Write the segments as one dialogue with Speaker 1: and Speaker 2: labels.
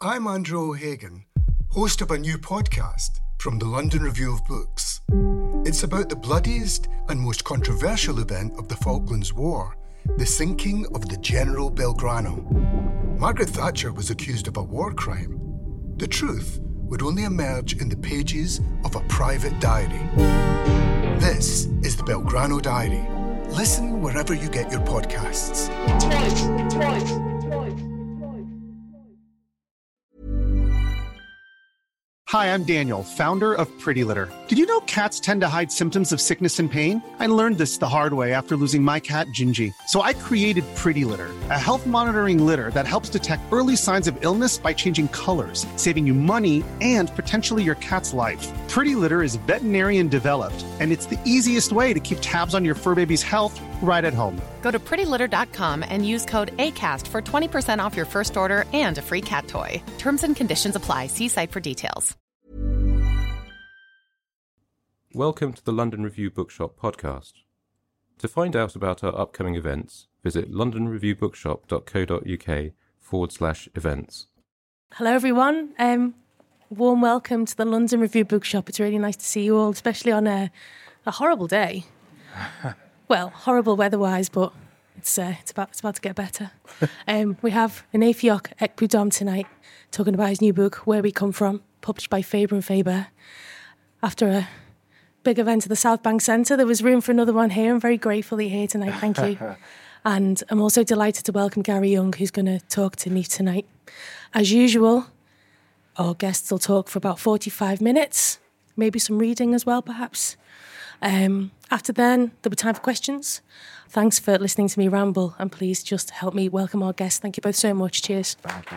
Speaker 1: I'm Andrew O'Hagan, host of a new podcast from the London Review of Books. It's about the bloodiest and most controversial event of the Falklands War, the sinking of the General Belgrano. Margaret Thatcher was accused of a war crime. The truth would only emerge in the pages of a private diary. This is the Belgrano Diary. Listen wherever you get your podcasts. Twice.
Speaker 2: Hi, I'm Daniel, founder of Pretty Litter. Did you know cats tend to hide symptoms of sickness and pain? I learned this the hard way after losing my cat, Gingy. So I created Pretty Litter, a health monitoring litter that helps detect early signs of illness by changing colors, saving you money and potentially your cat's life. Pretty Litter is veterinarian developed, and it's the easiest way to keep tabs on your fur baby's health right at home.
Speaker 3: Go to prettylitter.com and use code ACAST for 20% off your first order and a free cat toy. Terms and conditions apply. See site for details.
Speaker 4: Welcome to the London Review Bookshop podcast. To find out about our upcoming events, visit londonreviewbookshop.co.uk/events.
Speaker 5: Hello everyone, warm welcome to the London Review Bookshop. It's really nice to see you all, especially on a horrible day. Well, horrible weather-wise, but it's about to get better. We have Enefiok Ekpudom tonight, talking about his new book, Where We Come From, published by Faber and Faber. After a big event at the South Bank Centre, there was room for another one here. I'm very grateful that you're here tonight, thank you. And I'm also delighted to welcome Gary Young, who's going to talk to me tonight. As usual, our guests will talk for about 45 minutes, maybe some reading as well, perhaps. After then, there'll be time for questions. Thanks for listening to me ramble, and please just help me welcome our guests. Thank you both so much. Cheers.
Speaker 6: Thank you.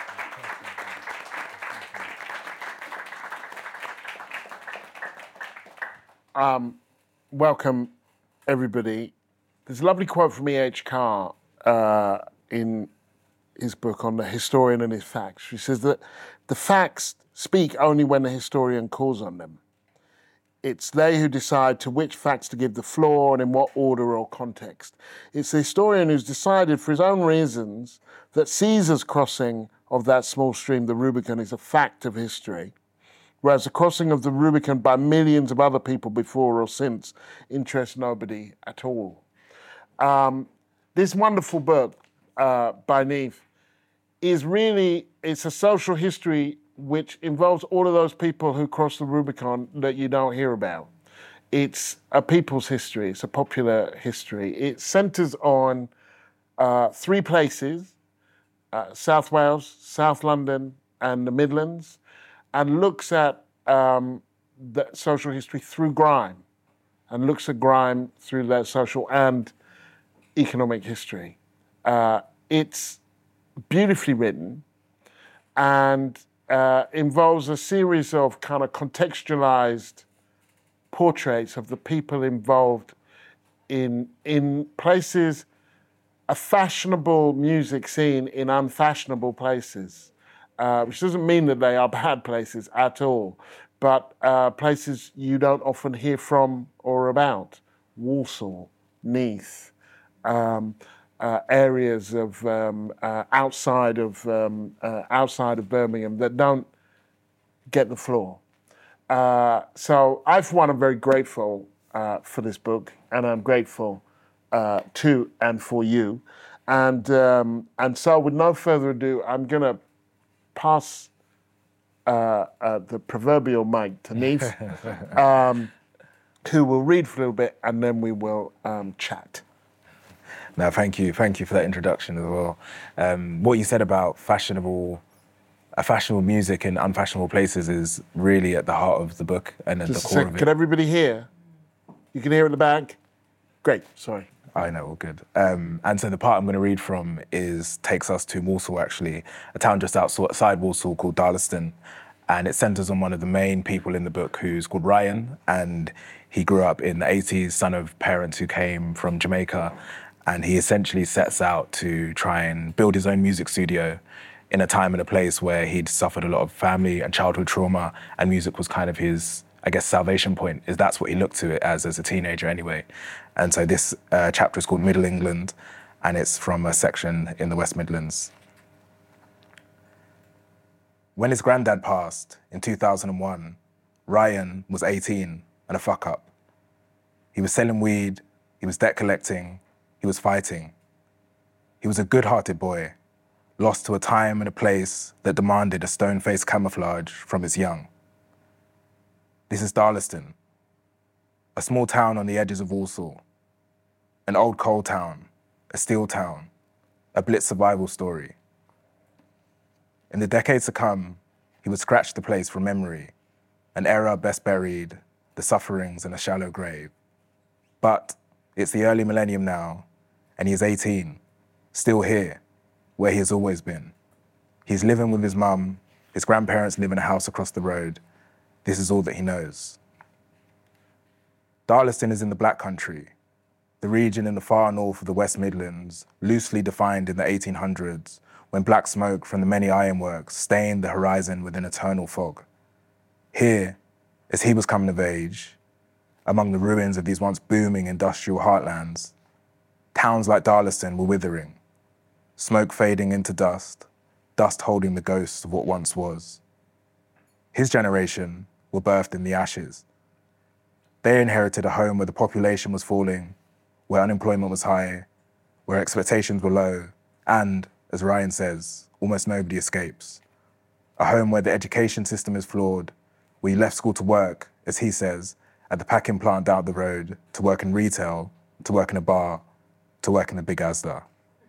Speaker 6: Welcome, everybody. There's a lovely quote from E.H. Carr in his book on the historian and his facts. He says that the facts speak only when the historian calls on them. It's they who decide to which facts to give the floor and in what order or context. It's the historian who's decided for his own reasons that Caesar's crossing of that small stream, the Rubicon, is a fact of history, whereas the crossing of the Rubicon by millions of other people before or since interests nobody at all. This wonderful book by Neve is really, it's a social history which involves all of those people who crossed the Rubicon that you don't hear about. It's a people's history, it's a popular history. It centres on three places, South Wales, South London and the Midlands, and looks at the social history through grime, and looks at grime through their social and economic history. It's beautifully written and involves a series of kind of contextualized portraits of the people involved in places, a fashionable music scene in unfashionable places. Which doesn't mean that they are bad places at all, but places you don't often hear from or about. Walsall, Neath, areas of outside of Birmingham that don't get the floor. So I, for one, am very grateful for this book, and I'm grateful to and for you. And so, with no further ado, I'm going to pass the proverbial mic to Neve, who will read for a little bit, and then we will chat.
Speaker 7: No, thank you for that introduction as well. What you said about fashionable music in unfashionable places is really at the heart of the book and at the core of it.
Speaker 6: Can everybody hear? You can hear at the back? Great, sorry.
Speaker 7: I know, all good. And so the part I'm going to read from takes us to Walsall, actually, a town just outside Walsall called Darlaston. And it centres on one of the main people in the book, who's called Ryan. And he grew up in the 80s, son of parents who came from Jamaica. And he essentially sets out to try and build his own music studio in a time and a place where he'd suffered a lot of family and childhood trauma, and music was kind of his, I guess, salvation point. That's what he looked to it as a teenager anyway. And so this chapter is called Middle England, and it's from a section in the West Midlands. When his granddad passed in 2001, Ryan was 18 and a fuck up. He was selling weed, he was debt collecting, he was fighting. He was a good-hearted boy, lost to a time and a place that demanded a stone-faced camouflage from its young. This is Darlaston, a small town on the edges of Walsall, an old coal town, a steel town, a blitz survival story. In the decades to come, he would scratch the place from memory, an era best buried, the sufferings in a shallow grave. But it's the early millennium now, and he is 18, still here, where he has always been. He's living with his mum, his grandparents live in a house across the road. This is all that he knows. Darlaston is in the Black Country, the region in the far north of the West Midlands, loosely defined in the 1800s, when black smoke from the many ironworks stained the horizon with an eternal fog. Here, as he was coming of age, among the ruins of these once booming industrial heartlands, towns like Darlaston were withering, smoke fading into dust, dust holding the ghosts of what once was. His generation were birthed in the ashes. They inherited a home where the population was falling, where unemployment was high, where expectations were low, and, as Ryan says, almost nobody escapes. A home where the education system is flawed, where you left school to work, as he says, at the packing plant down the road, to work in retail, to work in a bar, to work in the big Asda.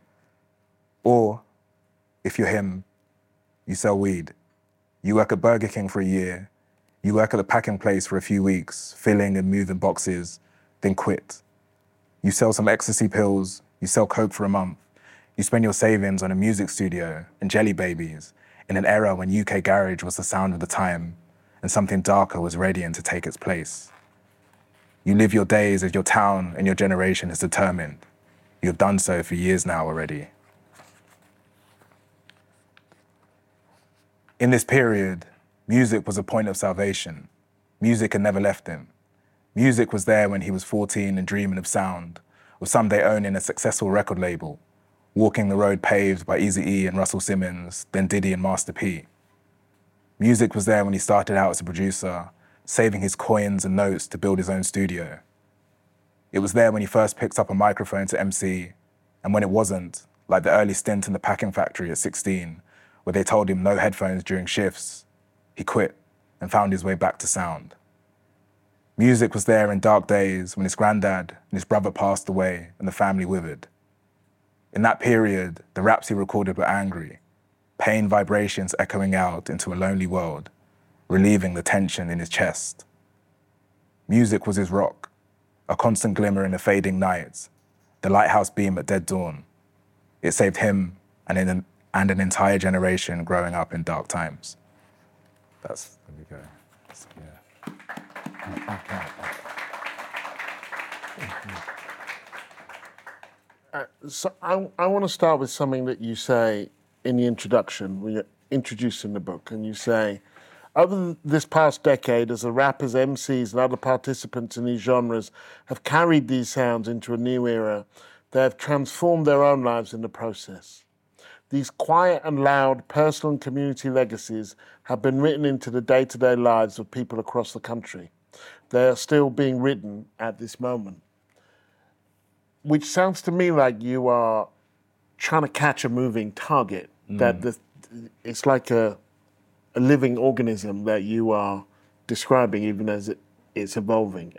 Speaker 7: Or, if you're him, you sell weed. You work at Burger King for a year, you work at the packing place for a few weeks, filling and moving boxes, then quit. You sell some ecstasy pills, you sell coke for a month, you spend your savings on a music studio and jelly babies in an era when UK garage was the sound of the time and something darker was readying to take its place. You live your days as your town and your generation has determined. You have done so for years now already. In this period, music was a point of salvation. Music had never left him. Music was there when he was 14 and dreaming of sound, of someday owning a successful record label, walking the road paved by Eazy-E and Russell Simmons, then Diddy and Master P. Music was there when he started out as a producer, saving his coins and notes to build his own studio. It was there when he first picked up a microphone to MC, and when it wasn't, like the early stint in the packing factory at 16, where they told him no headphones during shifts, he quit and found his way back to sound. Music was there in dark days when his granddad and his brother passed away and the family withered. In that period, the raps he recorded were angry, pain vibrations echoing out into a lonely world, relieving the tension in his chest. Music was his rock, a constant glimmer in the fading night, the lighthouse beam at dead dawn. It saved him and an entire generation growing up in dark times. There we go.
Speaker 6: So I want to start with something that you say in the introduction, when you're introducing the book, and you say, over this past decade, as the rappers, MCs, and other participants in these genres have carried these sounds into a new era, they have transformed their own lives in the process. These quiet and loud personal and community legacies have been written into the day-to-day lives of people across the country. They are still being written at this moment. Which sounds to me like you are trying to catch a moving target, that it's like a living organism that you are describing even as it's evolving.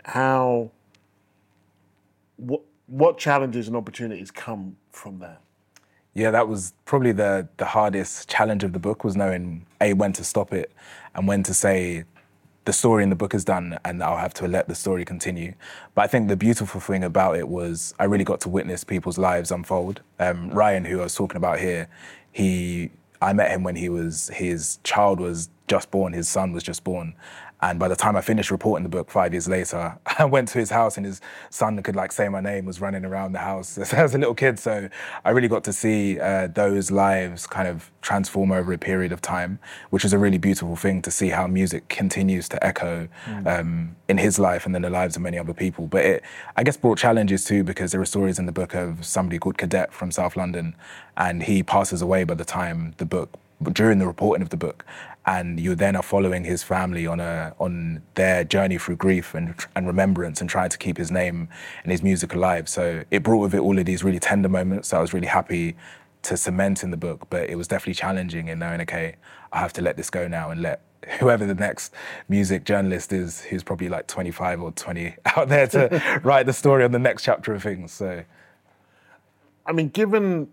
Speaker 6: What challenges and opportunities come from that?
Speaker 7: Yeah, that was probably the hardest challenge of the book, was knowing, A, when to stop it and when to say, the story in the book is done and I'll have to let the story continue. But I think the beautiful thing about it was I really got to witness people's lives unfold. Ryan, who I was talking about here, I met him when his child was just born, his son was just born. And by the time I finished reporting the book 5 years later, I went to his house and his son could say my name, was running around the house as a little kid. So I really got to see those lives kind of transform over a period of time, which is a really beautiful thing to see how music continues to echo in his life and then the lives of many other people. But it, I guess, brought challenges too, because there are stories in the book of somebody called Cadet from South London, and he passes away by the time during the reporting of the book. and you then are following his family on their journey through grief and remembrance and trying to keep his name and his music alive. So it brought with it all of these really tender moments that I was really happy to cement in the book, but it was definitely challenging in knowing, okay, I have to let this go now and let whoever the next music journalist is, who's probably like 25 or 20 out there to write the story on the next chapter of things. So,
Speaker 6: I mean, given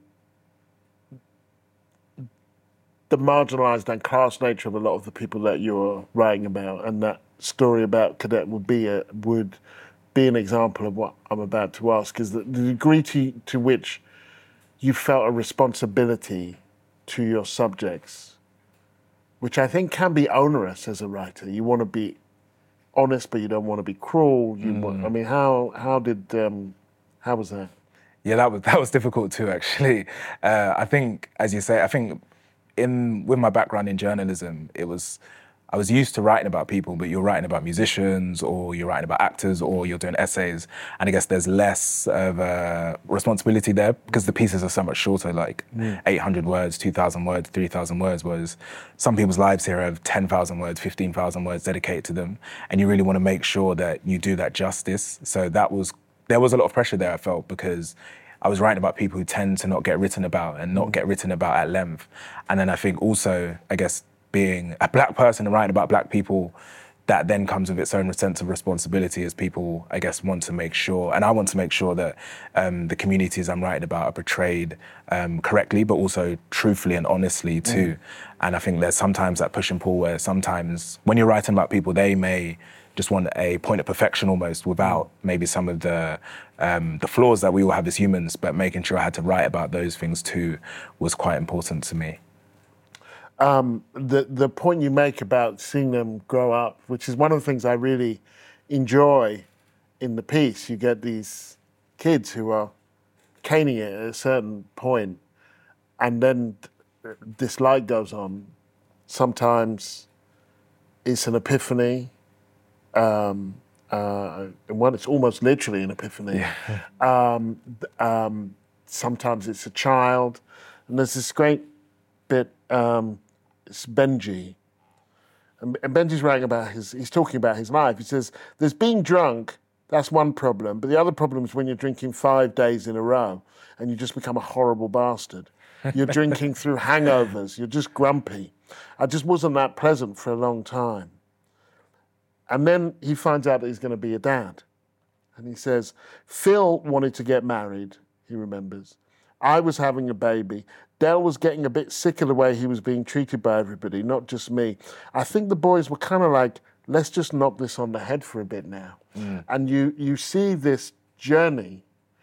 Speaker 6: the marginalised and class nature of a lot of the people that you're writing about, and that story about Cadet would be an example of what I'm about to ask, is that the degree to which you felt a responsibility to your subjects, which I think can be onerous as a writer. You want to be honest, but you don't want to be cruel. I mean, how was that?
Speaker 7: Yeah, that was difficult too, actually. I think, as you say, with my background in journalism, I was used to writing about people, but you're writing about musicians, or you're writing about actors, or you're doing essays, and I guess there's less of a responsibility there because the pieces are so much shorter, like 800 words, 2,000 words, 3,000 words, whereas some people's lives here have 10,000 words, 15,000 words dedicated to them, and you really want to make sure that you do that justice. So there was a lot of pressure there, I felt, because I was writing about people who tend to not get written about and not get written about at length. And then I think also, I guess, being a black person and writing about black people, that then comes with its own sense of responsibility as people, I guess, want to make sure, and I want to make sure that the communities I'm writing about are portrayed correctly, but also truthfully and honestly too. And I think there's sometimes that push and pull where sometimes when you're writing about people, they may just want a point of perfection almost without maybe some of the flaws that we all have as humans, but making sure I had to write about those things too was quite important to me.
Speaker 6: The point you make about seeing them grow up, which is one of the things I really enjoy in the piece. You get these kids who are caning it at a certain point, and then this light goes on. Sometimes it's an epiphany. Well, it's almost literally an epiphany. Yeah. Sometimes it's a child, and there's this great bit. It's Benji, and Benji's writing about he's talking about his life. He says, "There's being drunk. That's one problem, but the other problem is when you're drinking 5 days in a row, and you just become a horrible bastard. You're drinking through hangovers. You're just grumpy. I just wasn't that pleasant for a long time." And then he finds out that he's going to be a dad. And he says, "Phil wanted to get married," he remembers. "I was having a baby. Del was getting a bit sick of the way he was being treated by everybody, not just me. I think the boys were kind of like, let's just knock this on the head for a bit now." And you see this journey,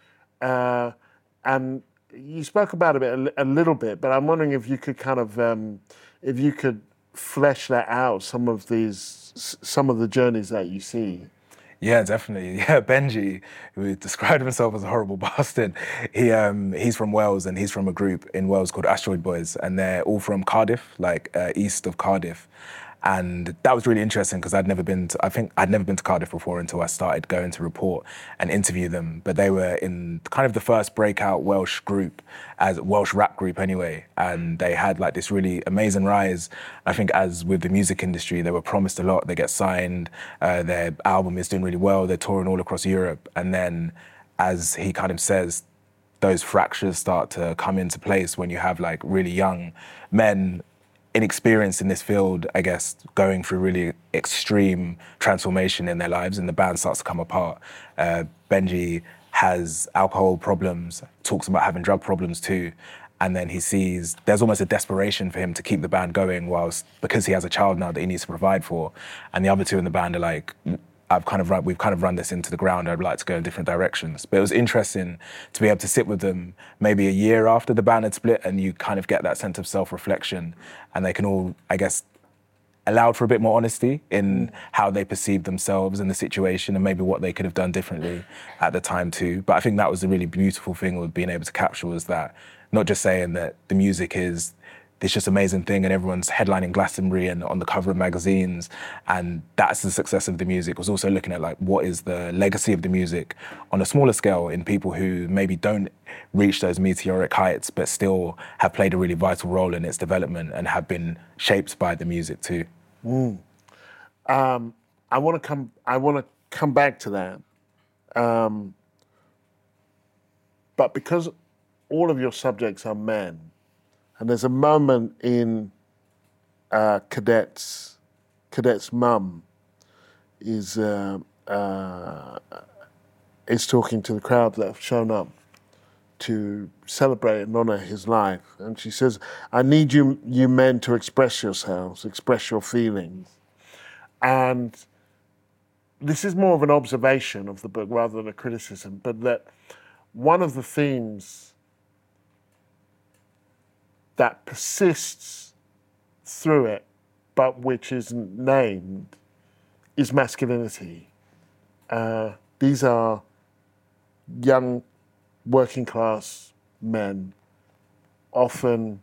Speaker 6: and you spoke about it a little bit, but I'm wondering if you could kind of, if you could flesh that out, some of the journeys that you see.
Speaker 7: Yeah, definitely. Yeah, Benji, who described himself as a horrible bastard, he's from Wales, and he's from a group in Wales called Asteroid Boys, and they're all from Cardiff, like east of Cardiff. And that was really interesting because I'd never been to Cardiff before until I started going to report and interview them. But they were in kind of the first breakout Welsh group, as Welsh rap group anyway. And they had like this really amazing rise. I think as with the music industry, they were promised a lot. They get signed, their album is doing really well. They're touring all across Europe. And then, as he kind of says, those fractures start to come into place when you have like really young men, inexperienced in this field, I guess, going through really extreme transformation in their lives, and the band starts to come apart. Benji has alcohol problems, talks about having drug problems too, and then he sees there's almost a desperation for him to keep the band going because he has a child now that he needs to provide for, and the other two in the band are like, we've kind of run this into the ground. I'd like to go in different directions. But it was interesting to be able to sit with them maybe a year after the band had split, and you kind of get that sense of self-reflection, and they can all, I guess, allowed for a bit more honesty in how they perceived themselves and the situation, and maybe what they could have done differently at the time too. But I think that was a really beautiful thing with being able to capture, was that not just saying that the music is this just amazing thing, and everyone's headlining Glastonbury and on the cover of magazines, and that's the success of the music. Was also looking at like what is the legacy of the music on a smaller scale in people who maybe don't reach those meteoric heights but still have played a really vital role in its development and have been shaped by the music too.
Speaker 6: I want to come back to that, but because all of your subjects are men, and there's a moment in Cadet's mum is talking to the crowd that have shown up to celebrate and honour his life, and she says, "I need you men to express yourselves, express your feelings," and this is more of an observation of the book rather than a criticism, but that one of the themes that persists through it, but which isn't named, is masculinity. These are young working class men, often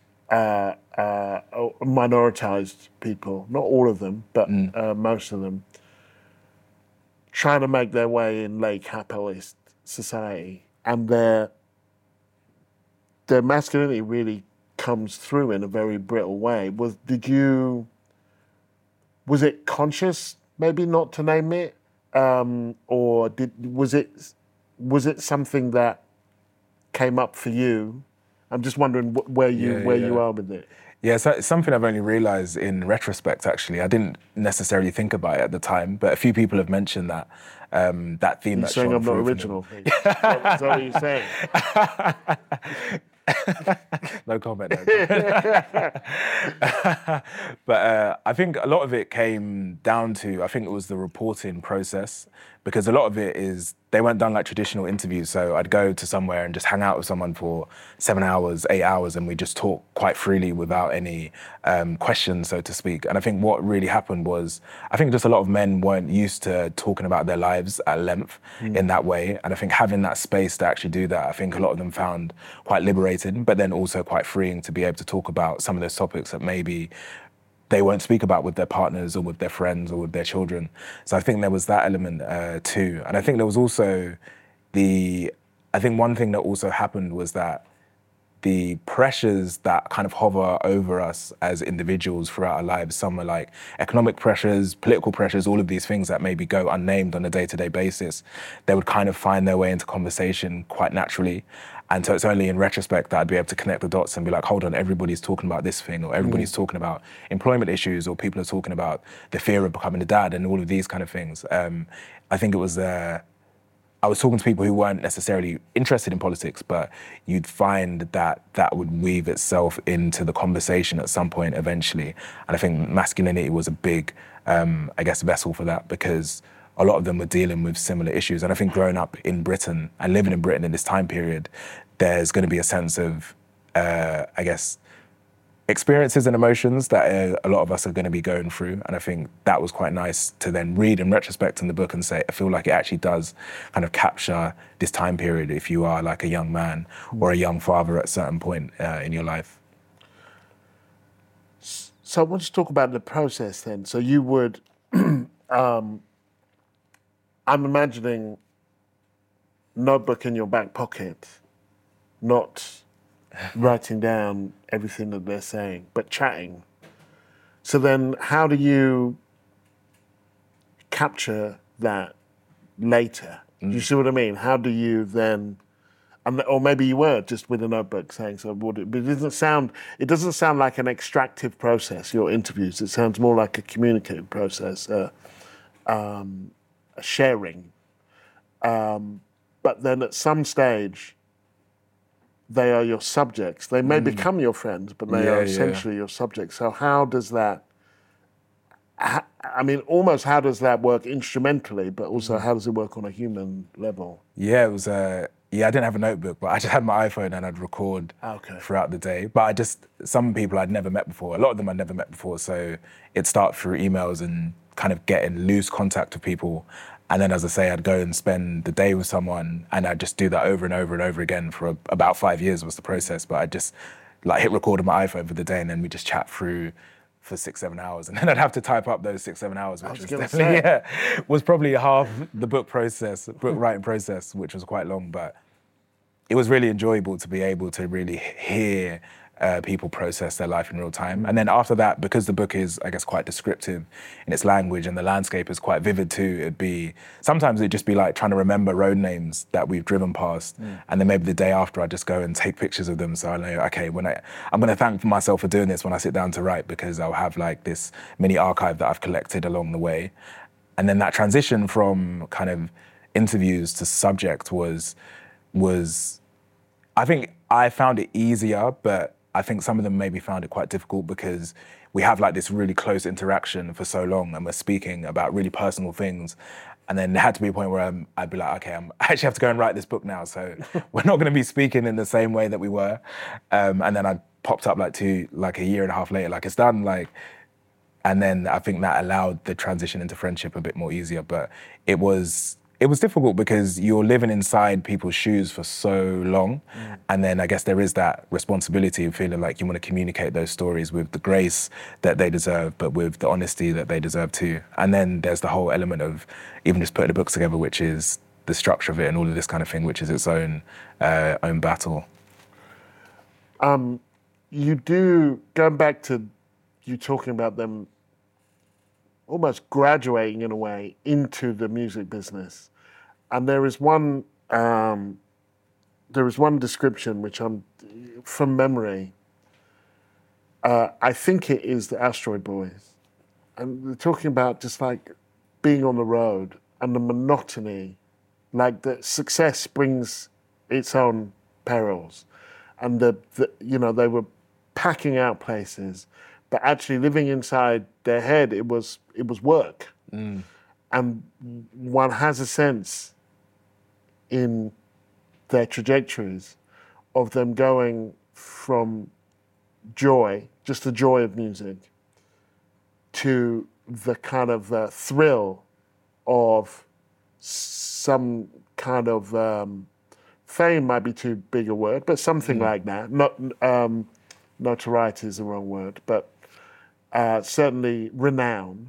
Speaker 6: minoritized people, not all of them, but most of them, trying to make their way in late capitalist society, and their masculinity really comes through in a very brittle way. Was it conscious, maybe not to name it, or was it something that came up for you? I'm just wondering where you are with it.
Speaker 7: Yeah, so it's something I've only realised in retrospect, actually. I didn't necessarily think about it at the time, but a few people have mentioned that that theme.
Speaker 6: You're saying I'm not original. Is that what you're saying?
Speaker 7: No comment. But I think a lot of it came down to, I think it was the reporting process, because a lot of it is, they weren't done like traditional interviews. So I'd go to somewhere and just hang out with someone for 7 hours, 8 hours, and we just talk quite freely without any questions, so to speak. And I think what really happened was, I think just a lot of men weren't used to talking about their lives at length in that way. And I think having that space to actually do that, I think a lot of them found quite liberating, but then also quite freeing to be able to talk about some of those topics that maybe they won't speak about with their partners or with their friends or with their children. So I think there was that element too. And I think there was also I think one thing that also happened was that the pressures that kind of hover over us as individuals throughout our lives, some are like economic pressures, political pressures, all of these things that maybe go unnamed on a day-to-day basis, they would kind of find their way into conversation quite naturally. And so it's only in retrospect that I'd be able to connect the dots and be like, hold on, everybody's talking about this thing, or everybody's talking about employment issues, or people are talking about the fear of becoming a dad and all of these kind of things. I think it was, I was talking to people who weren't necessarily interested in politics, but you'd find that that would weave itself into the conversation at some point eventually. And I think masculinity was a big, I guess, vessel for that, because a lot of them were dealing with similar issues. And I think growing up in Britain and living in Britain in this time period, there's going to be a sense of, I guess, experiences and emotions that a lot of us are going to be going through. And I think that was quite nice to then read in retrospect in the book and say, I feel like it actually does kind of capture this time period if you are like a young man or a young father at a certain point in your life.
Speaker 6: So I want to talk about the process then. So you would, I'm imagining notebook in your back pocket, not writing down everything that they're saying, but chatting. So then how do you capture that later? Do you see what I mean? How do you then, or maybe you were just with a notebook saying, so but it doesn't sound like an extractive process, your interviews. It sounds more like a communicative process, a sharing. But then at some stage, they are your subjects. They may become your friends, but they are essentially your subjects. So how does that, almost how does that work instrumentally, but also how does it work on a human level?
Speaker 7: Yeah, it was, I didn't have a notebook, but I just had my iPhone and I'd record throughout the day. But some people I'd never met before, a lot of them I'd never met before, so it'd start through emails and kind of get in loose contact with people. And then, as I say, I'd go and spend the day with someone, and I'd just do that over and over and over again for about 5 years was the process. But I'd just like hit record on my iPhone for the day, and then we just chat through for 6-7 hours, and then I'd have to type up those 6-7 hours, which was definitely was probably half the book writing process, which was quite long, but it was really enjoyable to be able to really hear people process their life in real time. And then after that, because the book is, I guess, quite descriptive in its language and the landscape is quite vivid too, sometimes it'd just be like trying to remember road names that we've driven past. And then maybe the day after I'd just go and take pictures of them. So I know, okay, I'm gonna thank myself for doing this when I sit down to write, because I'll have like this mini archive that I've collected along the way. And then that transition from kind of interviews to subject was I think I found it easier, but I think some of them maybe found it quite difficult because we have like this really close interaction for so long and we're speaking about really personal things. And then there had to be a point where I'd be like, okay, I actually have to go and write this book now. So we're not going to be speaking in the same way that we were. And then I popped up like a year and a half later, like it's done, and then I think that allowed the transition into friendship a bit more easier. But it was difficult because you're living inside people's shoes for so long. And then I guess there is that responsibility of feeling like you want to communicate those stories with the grace that they deserve, but with the honesty that they deserve too. And then there's the whole element of even just putting the books together, which is the structure of it and all of this kind of thing, which is its own battle.
Speaker 6: Going back to you talking about them almost graduating in a way into the music business. And there is one description which I'm, from memory, I think it is the Asteroid Boys. And they're talking about just like being on the road and the monotony, like that success brings its own perils. And they were packing out places, but actually living inside their head, it was work. And one has a sense in their trajectories of them going from joy, just the joy of music, to the kind of thrill of some kind of fame might be too big a word, but something like that. Not notoriety is the wrong word, but certainly renown.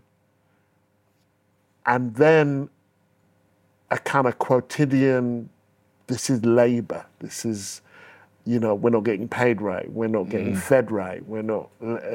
Speaker 6: And then a kind of quotidian, this is labor, this is, we're not getting paid right, we're not getting fed right, we're not,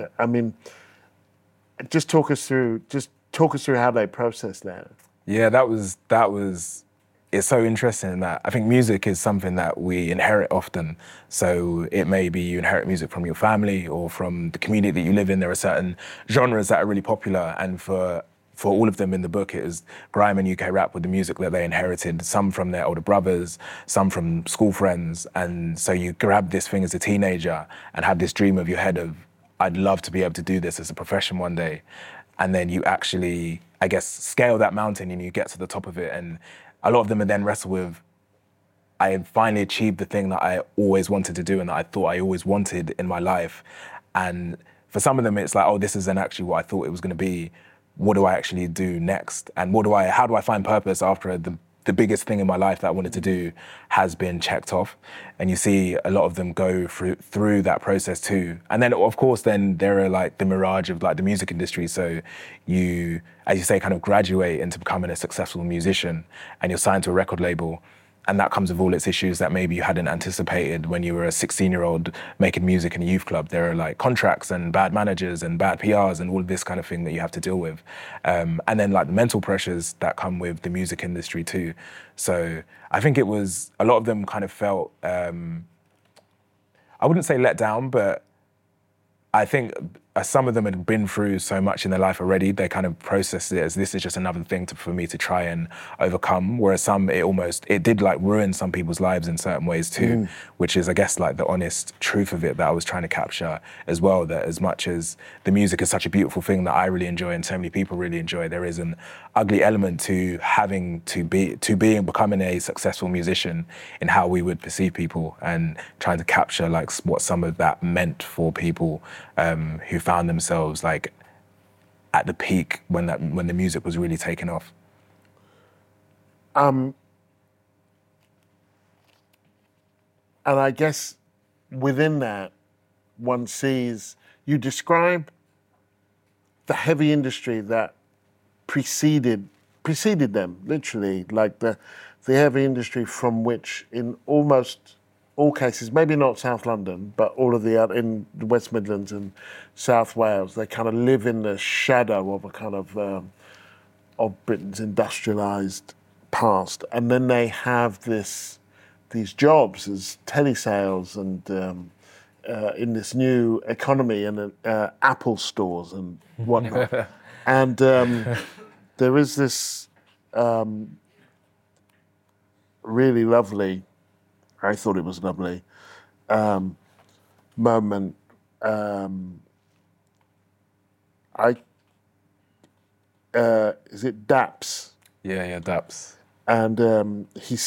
Speaker 6: just talk us through how they process that.
Speaker 7: Yeah, that was, it's so interesting that I think music is something that we inherit often. So it may be you inherit music from your family or from the community that you live in. There are certain genres that are really popular, and for all of them in the book, it was grime and UK rap with the music that they inherited, some from their older brothers, some from school friends. And so you grab this thing as a teenager and have this dream of your head of, I'd love to be able to do this as a profession one day. And then you actually, I guess, scale that mountain and you get to the top of it. And a lot of them are then wrestle with, I had finally achieved the thing that I always wanted to do and that I thought I always wanted in my life. And for some of them, it's like, oh, this isn't actually what I thought it was going to be. What do I actually do next? And how do I find purpose after the biggest thing in my life that I wanted to do has been checked off? And you see a lot of them go through that process too. And then, of course, then there are like the mirage of like the music industry. So you, as you say, kind of graduate into becoming a successful musician and you're signed to a record label. And that comes with all its issues that maybe you hadn't anticipated when you were a 16-year-old making music in a youth club. There are like contracts and bad managers and bad PRs and all of this kind of thing that you have to deal with. And then like the mental pressures that come with the music industry too. So I think it was, a lot of them kind of felt, I wouldn't say let down, but I think some of them had been through so much in their life already, they kind of processed it as this is just another thing for me to try and overcome. Whereas some, it did like ruin some people's lives in certain ways too, which is, I guess, like the honest truth of it that I was trying to capture as well, that as much as the music is such a beautiful thing that I really enjoy and so many people really enjoy, there is an ugly element to becoming a successful musician in how we would perceive people and trying to capture like what some of that meant for people who found themselves like at the peak when the music was really taking off.
Speaker 6: And I guess within that, one sees, you describe the heavy industry that preceded them, literally, like the heavy industry from which in almost all cases, maybe not South London, but all of the other, in the West Midlands and South Wales, they kind of live in the shadow of a kind of Britain's industrialised past. And then they have these jobs as telesales and in this new economy and Apple stores and whatnot. And there is this really lovely, I thought it was lovely, moment. Is it Daps?
Speaker 7: Yeah, Daps.
Speaker 6: And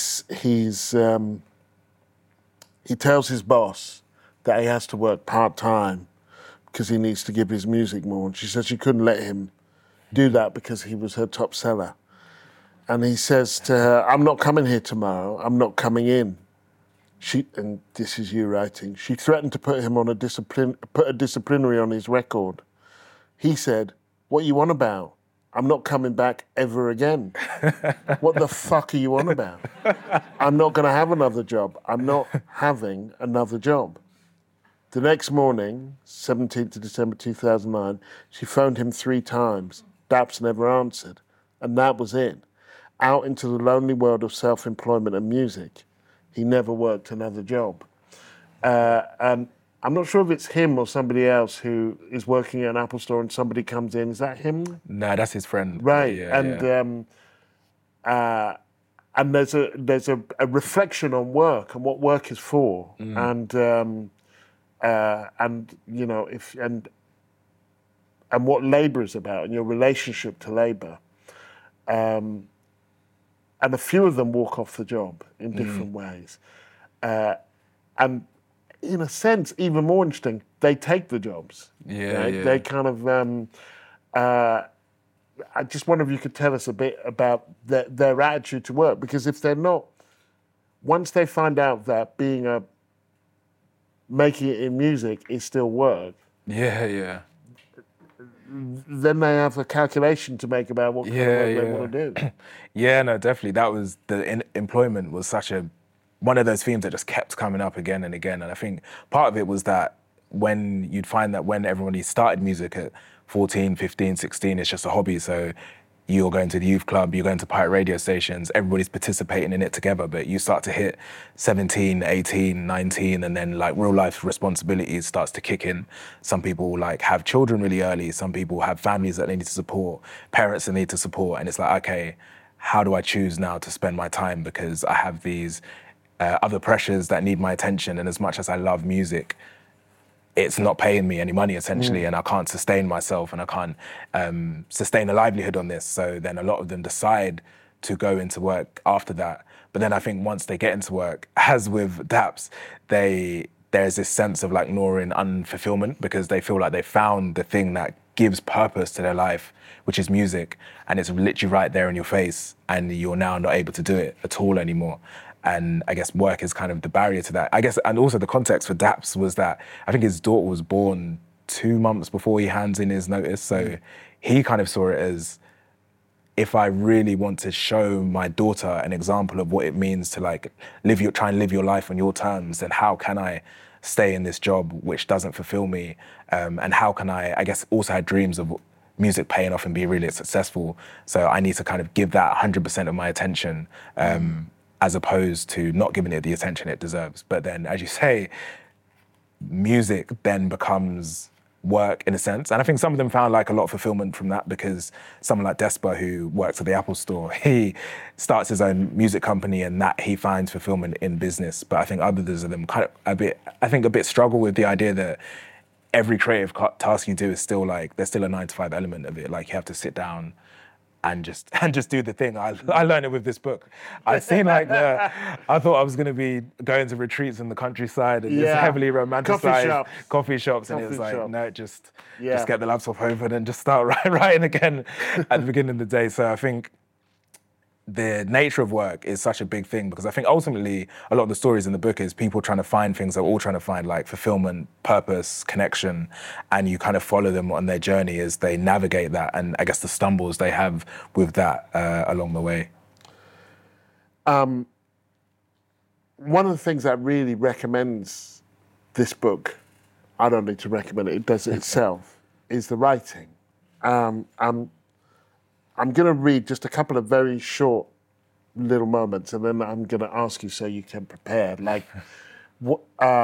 Speaker 6: he tells his boss that he has to work part-time because he needs to give his music more. And she said she couldn't let him do that because he was her top seller. And he says to her, I'm not coming here tomorrow, I'm not coming in. And this is you writing, she threatened to put him on put a disciplinary on his record. He said, what you on about? I'm not coming back ever again. What the fuck are you on about? I'm not going to have another job. I'm not having another job. The next morning, 17th of December 2009, she phoned him 3 times. Daps never answered. And that was it. Out into the lonely world of self-employment and music. He never worked another job. And I'm not sure if it's him or somebody else who is working at an Apple store and somebody comes in. Is that him?
Speaker 7: No, that's his friend.
Speaker 6: Right.
Speaker 7: Yeah,
Speaker 6: And there's a reflection on work and what work is for. And you know, and what labour is about and your relationship to labour. And a few of them walk off the job in different ways. And in a sense, even more interesting, they take the jobs.
Speaker 7: Yeah.
Speaker 6: They kind of, I just wonder if you could tell us a bit about their attitude to work, because if they're not, once they find out that making it in music is still work.
Speaker 7: Yeah.
Speaker 6: Then they have a calculation to make about what kind of work they want to do.
Speaker 7: Yeah, no, definitely. That was employment was such one of those themes that just kept coming up again and again. And I think part of it was that when you'd find that when everybody started music at 14, 15, 16, it's just a hobby. So you're going to the youth club, you're going to pirate radio stations, everybody's participating in it together, but you start to hit 17, 18, 19, and then like real life responsibilities starts to kick in. Some people like have children really early, some people have families that they need to support, parents that need to support, and it's like, okay, how do I choose now to spend my time? Because I have these other pressures that need my attention, and as much as I love music, it's not paying me any money essentially, and I can't sustain myself and I can't sustain a livelihood on this. So then a lot of them decide to go into work after that. But then I think once they get into work, as with Daps, there's this sense of like gnawing unfulfillment because they feel like they found the thing that gives purpose to their life, which is music, and it's literally right there in your face, and you're now not able to do it at all anymore. And I guess work is kind of the barrier to that. I guess, and also the context for Daps was that I think his daughter was born 2 months before he hands in his notice. So he kind of saw it as, if I really want to show my daughter an example of what it means to like try and live your life on your terms, then how can I stay in this job which doesn't fulfill me? And how can I guess, also had dreams of music paying off and be really successful. So I need to kind of give that 100% of my attention, as opposed to not giving it the attention it deserves. But then, as you say, music then becomes work in a sense. And I think some of them found like a lot of fulfillment from that, because someone like Despa, who works at the Apple store, he starts his own music company and that he finds fulfillment in business. But I think others of them kind of a bit struggle with the idea that every creative task you do is still like, there's still a 9-to-5 element of it. Like you have to sit down and just do the thing. I learned it with this book. I seen like I thought I was going to be going to retreats in the countryside and just heavily romanticized coffee shops, and it was like, no, just get the laptop open and just start writing again at the beginning of the day. So I think the nature of work is such a big thing, because I think ultimately a lot of the stories in the book is people trying to find things. They're all trying to find like fulfillment, purpose, connection, and you kind of follow them on their journey as they navigate that, and I guess the stumbles they have with that along the way.
Speaker 6: One of the things that really recommends this book, I don't need to recommend it does it itself, is the writing. I'm going to read just a couple of very short little moments, and then I'm going to ask you so you can prepare, like what,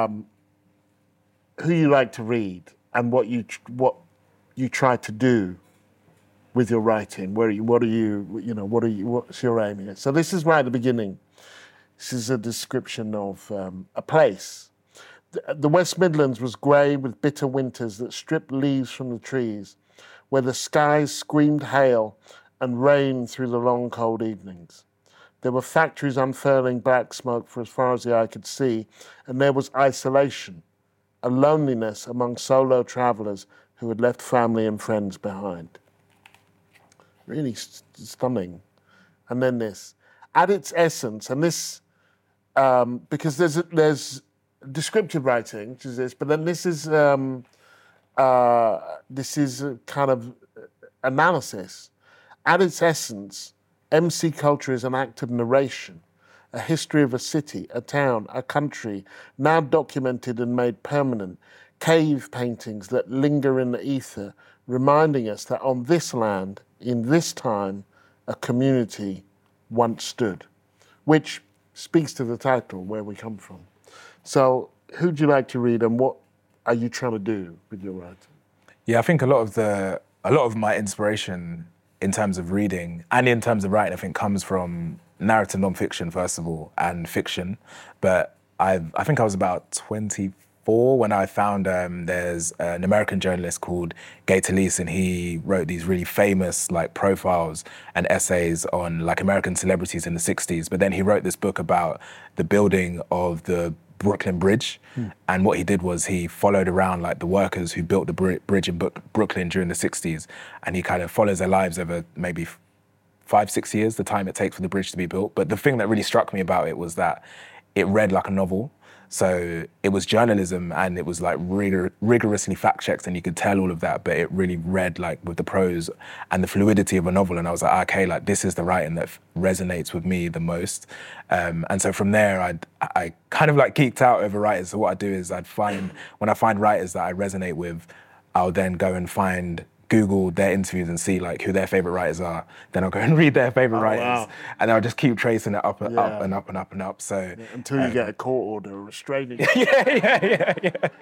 Speaker 6: who you like to read and what you try to do with your writing. What's your aim here? So this is right at the beginning. This is a description of a place. The West Midlands was grey with bitter winters that stripped leaves from the trees, where the skies screamed hail and rain through the long, cold evenings. There were factories unfurling black smoke for as far as the eye could see, and there was isolation, a loneliness among solo travellers who had left family and friends behind. Really stunning. And then this. At its essence, and this, because there's descriptive writing, which is this, but then this is a kind of analysis. At its essence, MC culture is an act of narration, a history of a city, a town, a country, now documented and made permanent, cave paintings that linger in the ether, reminding us that on this land, in this time, a community once stood, which speaks to the title, Where We Come From. So, who'd you like to read, and what are you trying to do with your writing?
Speaker 7: Yeah, I think a lot of my inspiration in terms of reading and in terms of writing, I think comes from narrative nonfiction, first of all, and fiction. But I think I was about 24 when I found there's an American journalist called Gay Talese, and he wrote these really famous like profiles and essays on like American celebrities in the 60s. But then he wrote this book about the building of the Brooklyn Bridge, and what he did was he followed around like the workers who built the bridge in Brooklyn during the 60s, and he kind of follows their lives over maybe 5-6 years, the time it takes for the bridge to be built. But the thing that really struck me about it was that it read like a novel. So it was journalism, and it was like rigorously fact-checked, and you could tell all of that, but it really read like with the prose and the fluidity of a novel. And I was like, okay, like this is the writing that resonates with me the most. And so from there, I kind of like geeked out over writers. So what I do is when I find writers that I resonate with, I'll then go and Google their interviews and see like who their favorite writers are. Then I'll go and read their favorite writers, wow. And I'll just keep tracing it up and up and up and up and up. So
Speaker 6: until you get a court order restraining.
Speaker 7: yeah.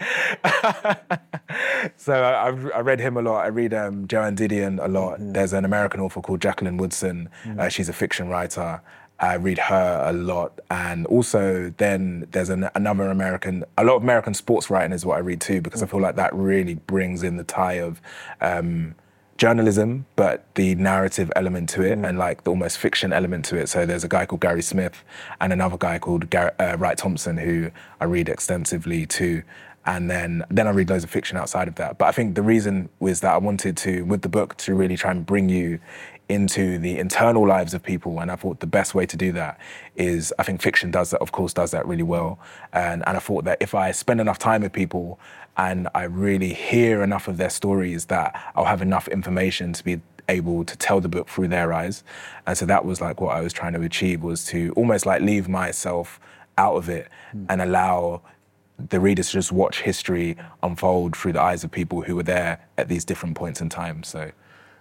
Speaker 7: So I read him a lot. I read Joan Didion a lot. Mm-hmm. There's an American author called Jacqueline Woodson. Mm-hmm. She's a fiction writer. I read her a lot, and also then there's a lot of American sports writing is what I read too, because I feel like that really brings in the tie of journalism, but the narrative element to it, and like the almost fiction element to it. So there's a guy called Gary Smith and another guy called Wright Thompson, who I read extensively too. And then I read loads of fiction outside of that. But I think the reason was that I wanted to, with the book, to really try and bring you into the internal lives of people. And I thought the best way to do that is, I think fiction does that really well. And I thought that if I spend enough time with people and I really hear enough of their stories, that I'll have enough information to be able to tell the book through their eyes. And so that was like what I was trying to achieve, was to almost like leave myself out of it and allow the readers to just watch history unfold through the eyes of people who were there at these different points in time. So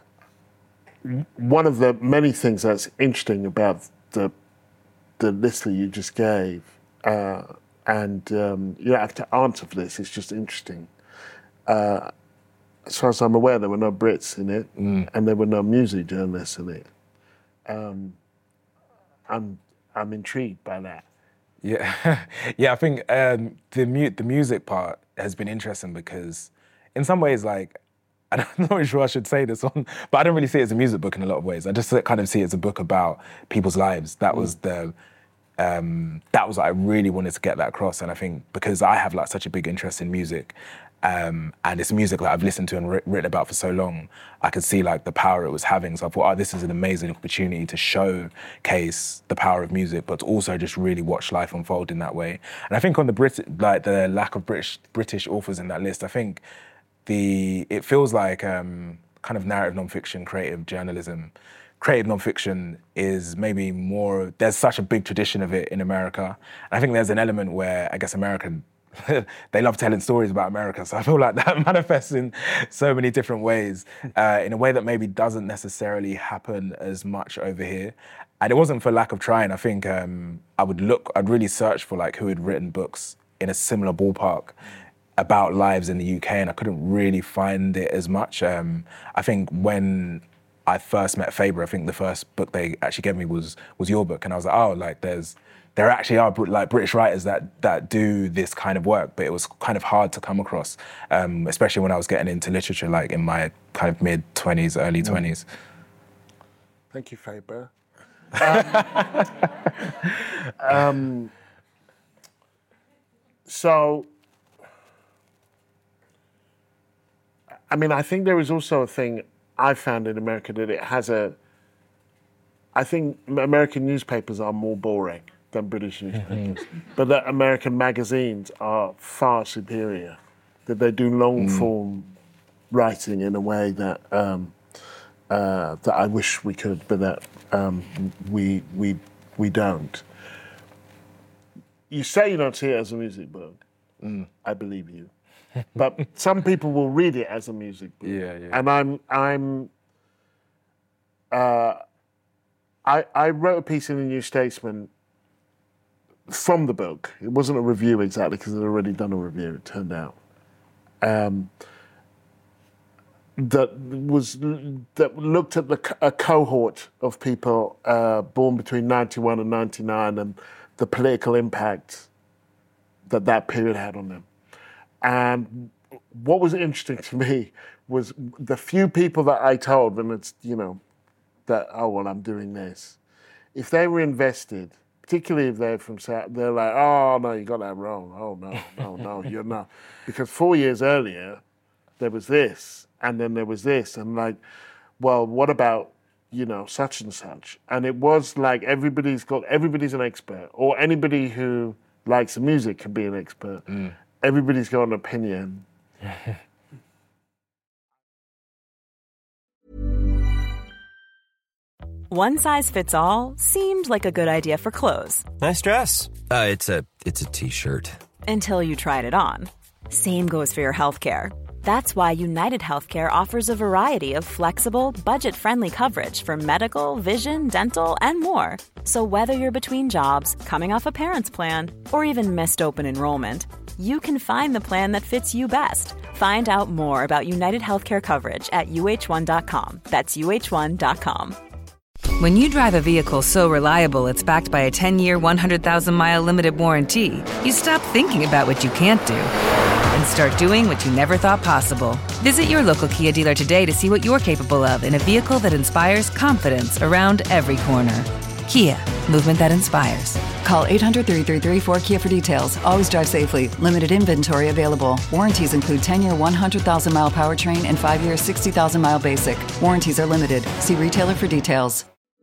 Speaker 6: one of the many things that's interesting about the list that you just gave, and you don't have to answer for this, it's just interesting. As far as I'm aware, there were no Brits in it, and there were no music journalists in it. I'm intrigued by that.
Speaker 7: Yeah, I think the music part has been interesting because, in some ways, like, I'm not really sure I should say this on, but I don't really see it as a music book in a lot of ways. I just kind of see it as a book about people's lives. That was that was I really wanted to get that across. And I think because I have like such a big interest in music, and it's music that I've listened to and written about for so long, I could see like the power it was having. So I thought, this is an amazing opportunity to showcase the power of music, but to also just really watch life unfold in that way. And I think on the lack of British authors in that list, I think it feels like kind of narrative nonfiction, creative journalism. Creative nonfiction is maybe more, there's such a big tradition of it in America. And I think there's an element where I guess American, they love telling stories about America. So I feel like that manifests in so many different ways, in a way that maybe doesn't necessarily happen as much over here. And it wasn't for lack of trying. I think I'd really search for like who had written books in a similar ballpark about lives in the UK, and I couldn't really find it as much. I think when I first met Faber, I think the first book they actually gave me was your book, and I was like, there actually are like British writers that do this kind of work, but it was kind of hard to come across, especially when I was getting into literature, like in my kind of mid-20s, early 20s.
Speaker 6: Thank you, Faber. So, I mean, I think there is also a thing I found in America that it has I think American newspapers are more boring than British newspapers, but that American magazines are far superior, that they do long form writing in a way that that I wish we could, but that we don't. You say you don't see it as a music book. I believe you. But some people will read it as a music book. And I wrote a piece in the New Statesman from the book. It wasn't a review exactly because I'd already done a review, it turned out. That looked at a cohort of people born between 91 and 99 and the political impact that period had on them. And what was interesting to me was the few people that I told, and it's, that, I'm doing this. If they were invested, particularly if they're from South, they're like, oh, no, you got that wrong. Oh, no, you're not. Because 4 years earlier, there was this, and then there was this. And like, well, what about, such and such? And it was like everybody's an expert, or anybody who likes the music can be an expert. Everybody's got an opinion.
Speaker 8: One size fits all seemed like a good idea for clothes.
Speaker 9: Nice dress. It's a t-shirt.
Speaker 8: Until you tried it on. Same goes for your healthcare. That's why United Healthcare offers a variety of flexible, budget-friendly coverage for medical, vision, dental, and more. So whether you're between jobs, coming off a parent's plan, or even missed open enrollment, you can find the plan that fits you best. Find out more about United Healthcare coverage at UH1.com. That's UH1.com.
Speaker 10: When you drive a vehicle so reliable it's backed by a 10-year, 100,000-mile limited warranty, you stop thinking about what you can't do and start doing what you never thought possible. Visit your local Kia dealer today to see what you're capable of in a vehicle that inspires confidence around every corner. Kia, movement that inspires.
Speaker 11: Call 800-333-4KIA for details. Always drive safely. Limited inventory available. Warranties include 10-year 100,000-mile powertrain and 5-year 60,000-mile basic. Warranties are limited. See retailer for details.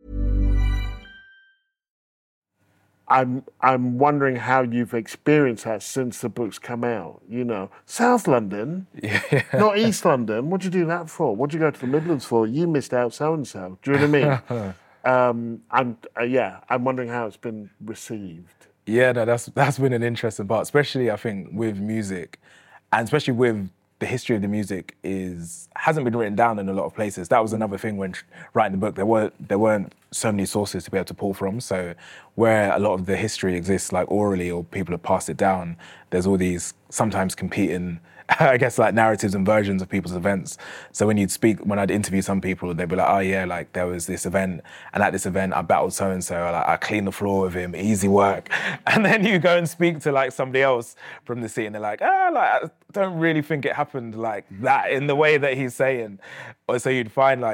Speaker 6: I'm wondering how you've experienced that since the book's come out. South London, not East London. What'd you do that for? What'd you go to the Midlands for? You missed out so-and-so. Do you know what I mean? I'm wondering how it's been received.
Speaker 7: Yeah, no, that's been an interesting part, especially I think with music, and especially with the history of the music hasn't been written down in a lot of places. That was another thing when writing the book. There weren't so many sources to be able to pull from. So where a lot of the history exists, like orally, or people have passed it down, there's all these sometimes competing, I guess, like narratives and versions of people's events. So when I'd interview some people, they'd be like, oh yeah, like there was this event, and at this event I battled so-and-so, like I cleaned the floor with him, easy work. And then you go and speak to like somebody else from the scene, and they're like, I don't really think it happened like that in the way that he's saying. Or so you'd find like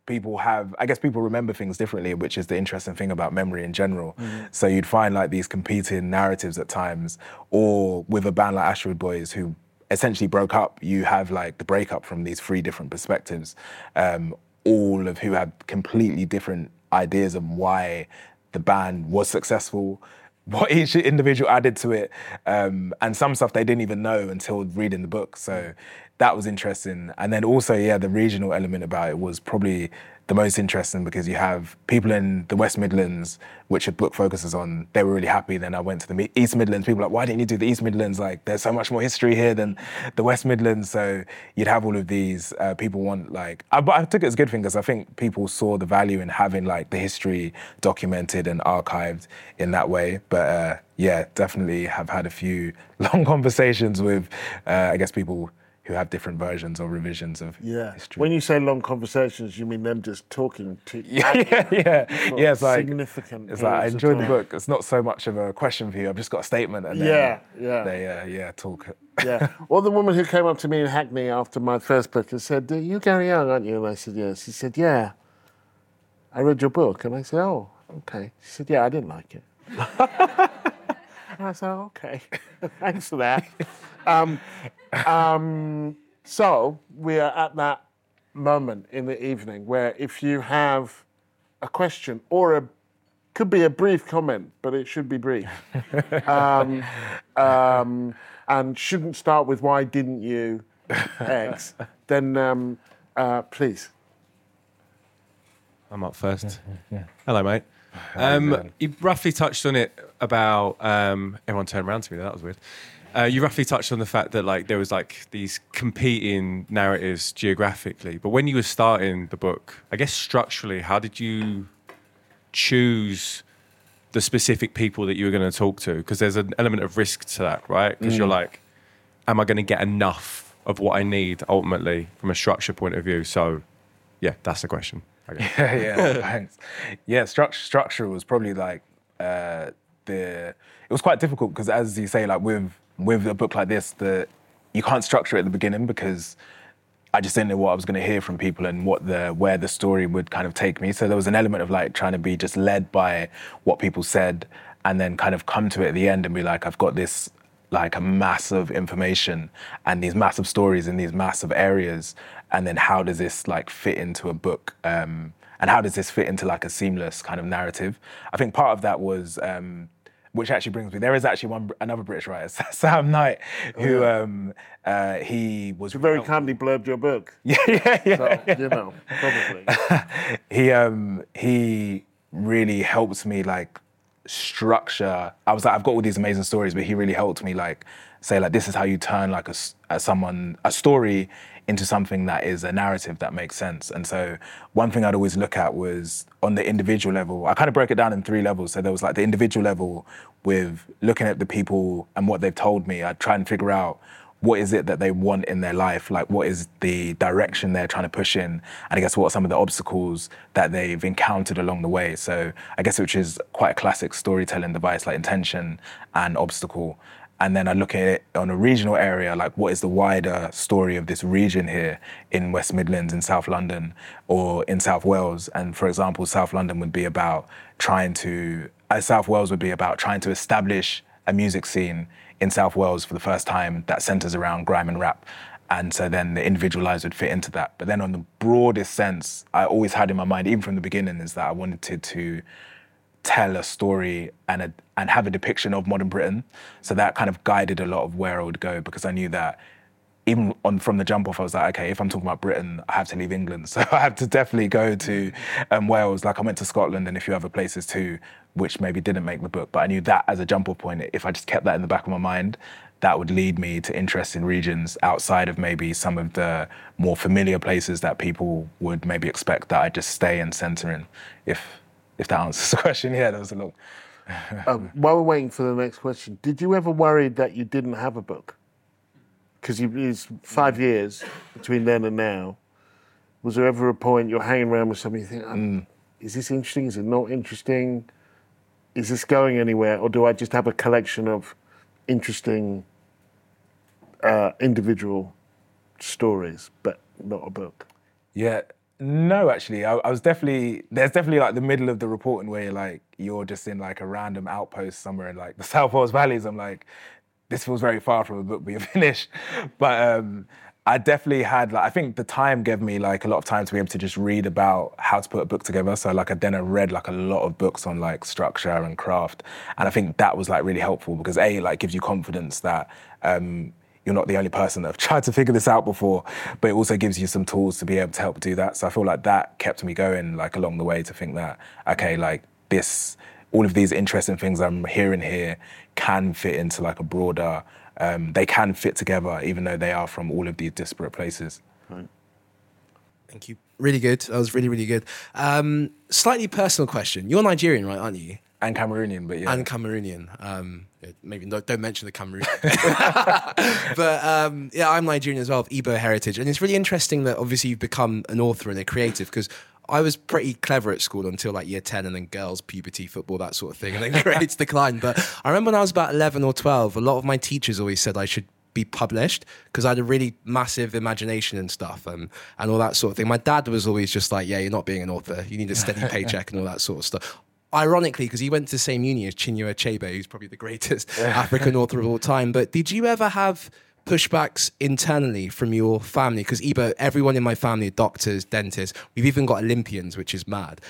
Speaker 7: people remember things differently, which is the interesting thing about memory in general. So you'd find like these competing narratives at times, or with a band like Asteroid Boys, who essentially broke up, you have like the breakup from these three different perspectives, all of who had completely different ideas of why the band was successful, what each individual added to it, and some stuff they didn't even know until reading the book. So that was interesting. And then also, the regional element about it was probably the most interesting, because you have people in the West Midlands, which the book focuses on, they were really happy. Then I went to the East Midlands, people were like, why didn't you do the East Midlands? Like, there's so much more history here than the West Midlands. So you'd have all of these people want like, but I took it as a good thing, because I think people saw the value in having like the history documented and archived in that way. But definitely have had a few long conversations with, I guess, people who have different versions or revisions of history.
Speaker 6: When you say long conversations, you mean them just talking to you?
Speaker 7: It's like
Speaker 6: significant.
Speaker 7: It's like, I enjoyed the book. It's not so much of a question for you. I've just got a statement, and then they talk.
Speaker 6: Or the woman who came up to me in Hackney after my first book and said, "You Gary Young, aren't you?" And I said, "Yes." She said, "Yeah, I read your book." And I said, "Oh, okay." She said, "Yeah, I didn't like it." And I said, "Oh, okay, thanks for that." So we are at that moment in the evening where if you have a question or could be a brief comment, but it should be brief, and shouldn't start with "why didn't you X," then please.
Speaker 12: I'm up first. Hello, mate. You roughly touched on it about everyone turned around to me. That was weird. You roughly touched on the fact that like there was like these competing narratives geographically, but when you were starting the book, I guess structurally, how did you choose the specific people that you were going to talk to? Because there's an element of risk to that, right? Because you're like, am I going to get enough of what I need ultimately from a structure point of view? So, yeah, that's the question.
Speaker 7: Thanks. Yeah, structure was probably like it was quite difficult, because as you say, like with a book like this, you can't structure it at the beginning, because I just didn't know what I was going to hear from people and where the story would kind of take me. So there was an element of like trying to be just led by what people said, and then kind of come to it at the end and be like, I've got this like a massive information and these massive stories in these massive areas, and then how does this like fit into a book, and how does this fit into like a seamless kind of narrative? I think part of that was, which actually brings me, there is actually another British writer, Sam Knight, who he was...
Speaker 6: You very kindly blurbed your book. So, you know, probably.
Speaker 7: He really helped me like structure. I was like, I've got all these amazing stories, but he really helped me like say like, this is how you turn like a story into something that is a narrative that makes sense. And so one thing I'd always look at was on the individual level. I kind of broke it down in 3 levels. So there was like the individual level with looking at the people and what they've told me. I'd try and figure out what is it that they want in their life? Like, what is the direction they're trying to push in? And I guess what are some of the obstacles that they've encountered along the way? So I guess which is quite a classic storytelling device, like intention and obstacle. And then I look at it on a regional area, like what is the wider story of this region here in West Midlands, in South London, or in South Wales? And for example, South London would be about South Wales would be about trying to establish a music scene in South Wales for the first time that centres around grime and rap. And so then the individual lives would fit into that. But then on the broadest sense, I always had in my mind, even from the beginning, is that I wanted to tell a story and have a depiction of modern Britain. So that kind of guided a lot of where I would go, because I knew that even from the jump off, I was like, okay, if I'm talking about Britain, I have to leave England. So I have to definitely go to Wales. Like I went to Scotland and a few other places too, which maybe didn't make the book. But I knew that as a jump off point, if I just kept that in the back of my mind, that would lead me to interest in regions outside of maybe some of the more familiar places that people would maybe expect that I just stay and centre in. If that answers the question, yeah, that was a long...
Speaker 6: While we're waiting for the next question, did you ever worry that you didn't have a book? Because it's 5 years between then and now. Was there ever a point you're hanging around with somebody you think, is this interesting? Is it not interesting? Is this going anywhere? Or do I just have a collection of interesting individual stories, but not a book?
Speaker 7: Yeah, No, actually, I was definitely, there's definitely like the middle of the reporting where you're just in like a random outpost somewhere in like the South Wales Valleys. I'm like, this feels very far from a book being finished. But I definitely had, I think the time gave me like a lot of time to be able to just read about how to put a book together. So I read like a lot of books on like structure and craft. And I think that was like really helpful because it gives you confidence that you're not the only person that have tried to figure this out before, but it also gives you some tools to be able to help do that. So I feel like that kept me going like along the way to think that, okay, like all of these interesting things I'm hearing here can fit into like a broader, they can fit together even though they are from all of these disparate places.
Speaker 6: Right.
Speaker 13: Thank you. Really good. That was really, really good. Slightly personal question. You're Nigerian, right, aren't you?
Speaker 7: And Cameroonian, but yeah.
Speaker 13: And Cameroonian. Maybe don't mention the Cameroon. But I'm Nigerian as well, of Igbo heritage. And it's really interesting that obviously you've become an author and a creative, because I was pretty clever at school until like year 10, and then girls, puberty, football, that sort of thing. And then grades declined. But I remember when I was about 11 or 12, a lot of my teachers always said I should be published because I had a really massive imagination and stuff and all that sort of thing. My dad was always just like, yeah, you're not being an author. You need a steady paycheck and all that sort of stuff. Ironically, because he went to the same uni as Chinua Achebe, who's probably the greatest African author of all time. But did you ever have pushbacks internally from your family? Because everyone in my family are doctors, dentists. We've even got Olympians, which is mad.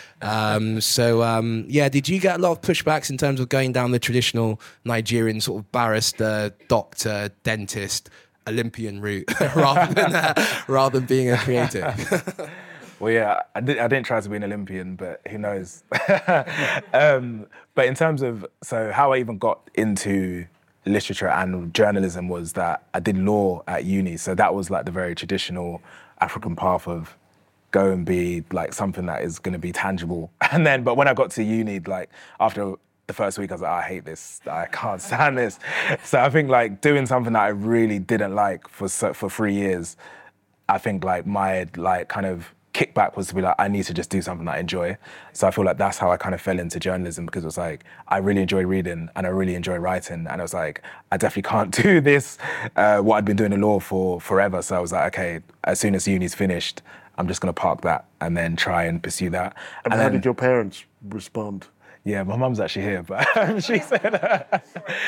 Speaker 13: Did you get a lot of pushbacks in terms of going down the traditional Nigerian sort of barrister, doctor, dentist, Olympian route rather than being a creative?
Speaker 7: Well, yeah, I didn't try to be an Olympian, but who knows? But in terms of, so how I even got into literature and journalism was that I did law at uni. So that was like the very traditional African path of go and be like something that is going to be tangible. But when I got to uni, like after the first week, I was like, I hate this. I can't stand this. So I think like doing something that I really didn't like for 3 years, I think like my like kind of kickback was to be like, I need to just do something that I enjoy. So I feel like that's how I kind of fell into journalism, because it was like, I really enjoy reading and I really enjoy writing. And I was like, I definitely can't do this, what I'd been doing in law for forever. So I was like, okay, as soon as uni's finished, I'm just going to park that and then try and pursue that.
Speaker 6: And how did your parents respond?
Speaker 7: Yeah, my mum's actually here, but she said...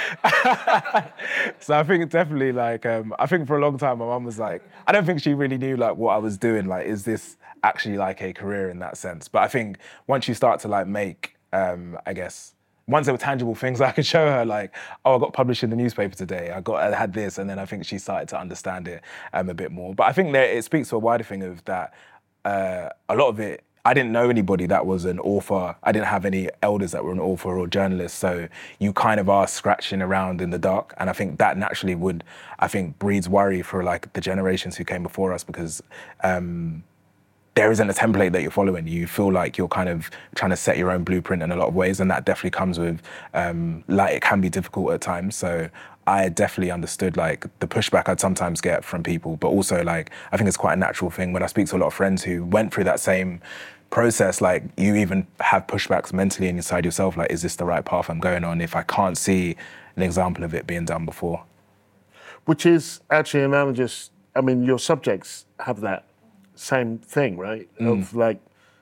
Speaker 7: So I think definitely like, I think for a long time my mum was like, I don't think she really knew like what I was doing. Like, is this actually like a career in that sense? But I think once you start to like make, I guess, once there were tangible things I could show her, like, oh, I got published in the newspaper today, I had this, and then I think she started to understand it a bit more. But I think that it speaks to a wider thing of that a lot of it, I didn't know anybody that was an author. I didn't have any elders that were an author or journalist. So you kind of are scratching around in the dark. And I think that naturally breeds worry for like the generations who came before us, because there isn't a template that you're following. You feel like you're kind of trying to set your own blueprint in a lot of ways. And that definitely comes with, like, it can be difficult at times. So I definitely understood like the pushback I'd sometimes get from people, but also like, I think it's quite a natural thing when I speak to a lot of friends who went through that same process, like you even have pushbacks mentally inside yourself, like, is this the right path I'm going on if I can't see an example of it being done before?
Speaker 6: Which is actually analogous, I mean, your subjects have that same thing, right? Of like,